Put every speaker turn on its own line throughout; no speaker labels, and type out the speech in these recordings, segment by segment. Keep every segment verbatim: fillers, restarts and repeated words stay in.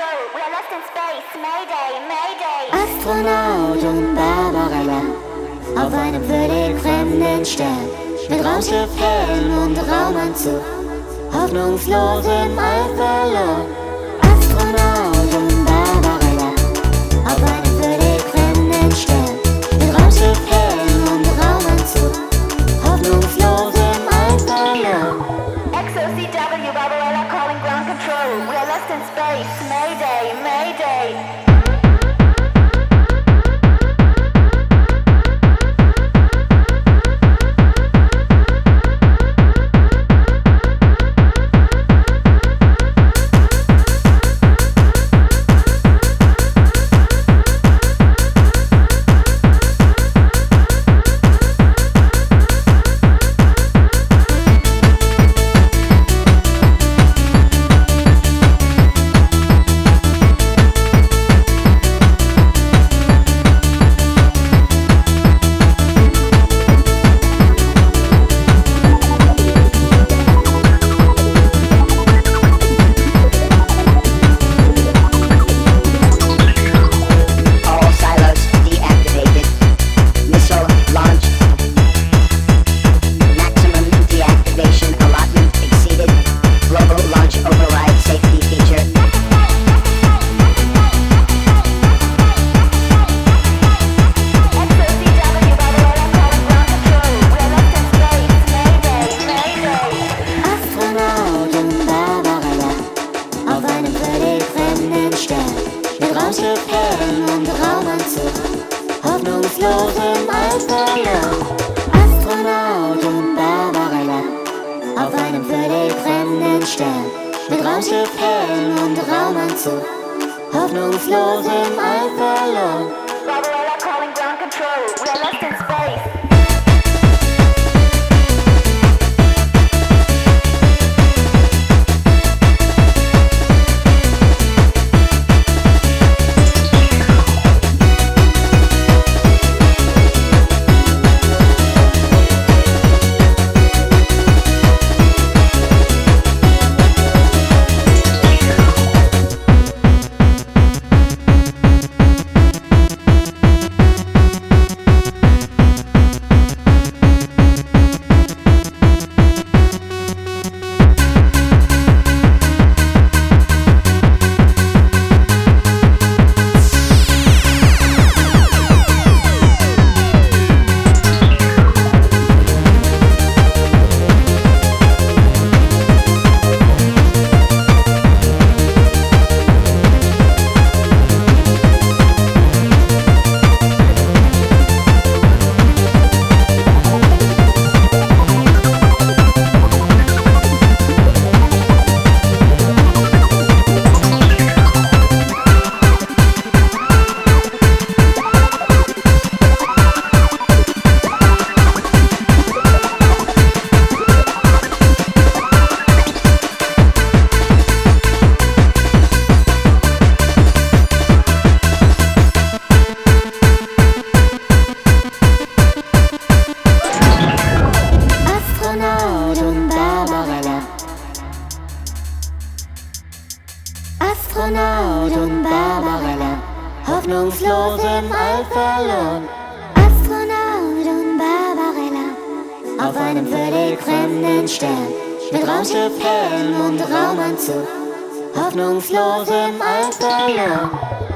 control. We are lost in space. Mayday, Mayday.
Astronaut und Barbarella auf einem völlig fremden Stern. Mit Raumschiff, Helm und Raumanzug, hoffnungslos im All verloren. Astronaut und Barbarella auf einem völlig fremden Stern. Mit Raumschiff, Helm und Raumanzug, hoffnungslos im All verloren.
X O C W, Barbarella calling ground control. We are lost in space. Mayday, Mayday.
Hoffnungslos im All verloren. Astronaut und Barbarella auf einem völlig fremden Stern. Mit Raumschiff, Helm und Raumanzug, hoffnungslos im All verloren.
Barbarella calling ground control. We are lost in space.
Astronaut und Barbarella, hoffnungslos im All verloren. Astronaut und Barbarella auf einem völlig fremden Stern. Mit Raumschiff, Helm und Raumanzug, hoffnungslos im All verloren.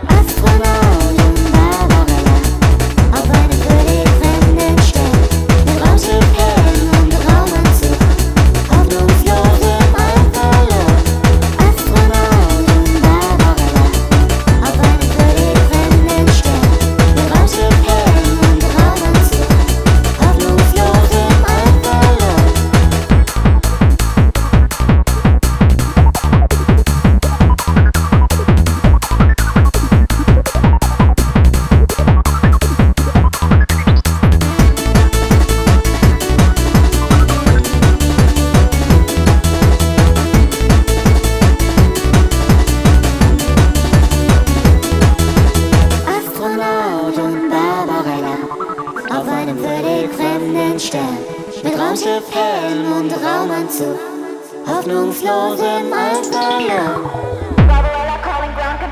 Astronaut und Barbarella auf einem völlig fremden Stern. Mit Raumschiff, Helm und Raumanzug, hoffnungslos im All verloren. Astronaut und Barbarella auf einem völlig fremden Stern. Mit Raumschiff, Helm und Raumanzug, hoffnungslos im All verloren. Astronaut und Barbarella auf einem völlig fremden Stern. Mit Raumschiff, Helm und Raumanzug, hoffnungslos im All verloren.
Barbarella calling ground control.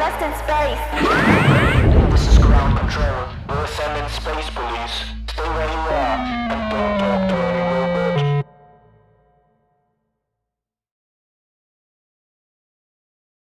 lost in space.
This is ground control. We're sending space police. Stay where you are.